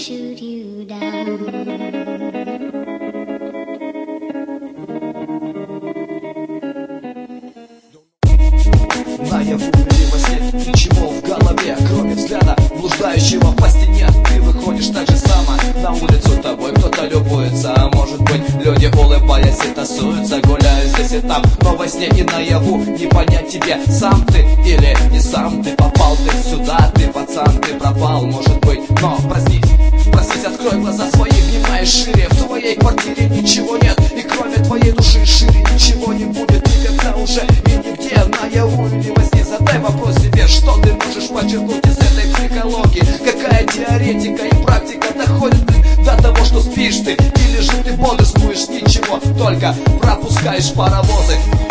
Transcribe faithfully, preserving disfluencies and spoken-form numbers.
shoot you down. Наяву или во сне ничего в голове, кроме взгляда блуждающего по стене. Ты выходишь так же само на улицу, тобой кто-то любуется. А может быть, люди, улыбаясь, и тасуются, гуляют здесь и там. Но во сне и наяву не понять тебе, сам ты или не сам ты. Попал ты сюда, ты пацан, ты пропал, может быть. Но проснись, проснись, открой глаза свои, внимай шире. В твоей квартире ничего нет, и кроме твоей души шире ничего не будет никогда уже и нигде. Наяву или во сне задай вопрос себе, что ты можешь подчеркнуть из этой психологии. Какая теоретика и практика доходит до того, что спишь ты или же ты бодрствуешь, ничего, только пропускаешь паровозы.